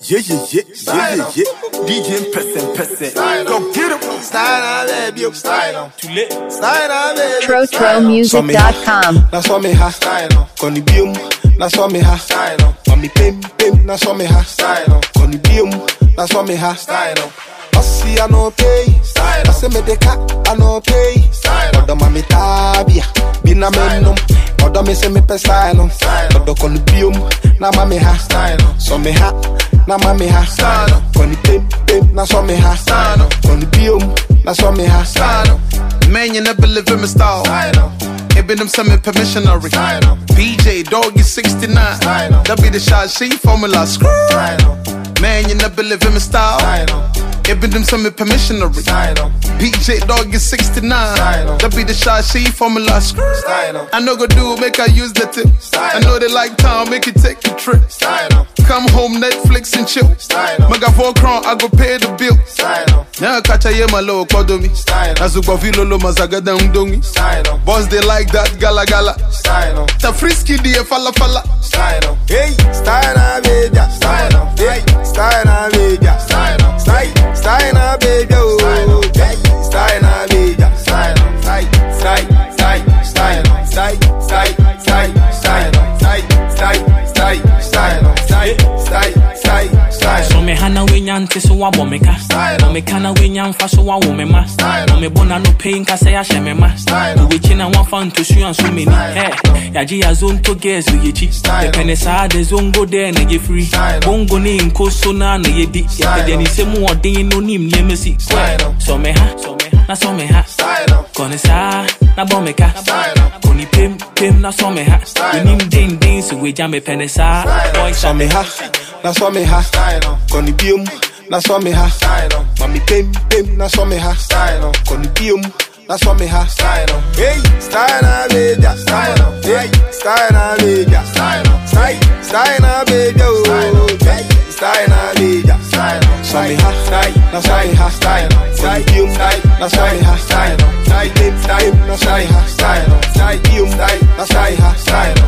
DJ press. Go get him. Style baby. Style. Too lit. Style baby. TroTroMusic.com. Na so me ha. Koni biom. Na so me ha. Mami pim. Na so me ha. Koni biom. Na so me ha. Ossi I no pay. I say me de ka I no pay. Odo mami tabia. Bina menum. Odo me se me pe style. Odo koni biom. Na mami ha. So me ha. Na mami ha. Koni pim. Na so me ha. Koni biom. Na so me ha. Man, you never live in my style. It been them semi permissionary. BJ, dog is 69. That be the shot, she formula screw. Man, you never live in my style. It been them semi permissionary. BJ, dog is 69. That be the shot, she formula screw. I know go do, make her use the tip. I know they like town, make it take a trip. Come home, Netflix and chill. Maga 4 crown, I go pay the bill. Now catch a ye my low kodomi. Azuba vilolo mazagada undongi. Boss they like that gala gala. Ta frisky die fala fala. Hey, style na baby. Hey, style na baby. Style na baby. Hey, style na baby. So me hana winyante so wa bomeka. No me kana winyanfa so wa womema. No me bona no pain ka say ashemema. We china one fan to show and so many. Hey, yaji ya zone to girls we chi. The penesa the zone go there na ye free. Bongo ni nko so na na ye di. Ya ni se mu odin no nim ne mesi. So me ha, na so me ha. Kone sa na bomeka. Koni pim na so me ha. We nim din so we jam me penesa. Boy so me ha. Na so me ha. Koni biom. Na so me ha. Mami pim. Na so me ha. Koni biom. Na so me ha. Hey, style na baby. Hey, style na baby. Style na baby. Hey, style na baby. So me ha. Na so me ha. Koni biom. Na so me ha. Pim. Na so me ha. Biom. Na so me ha.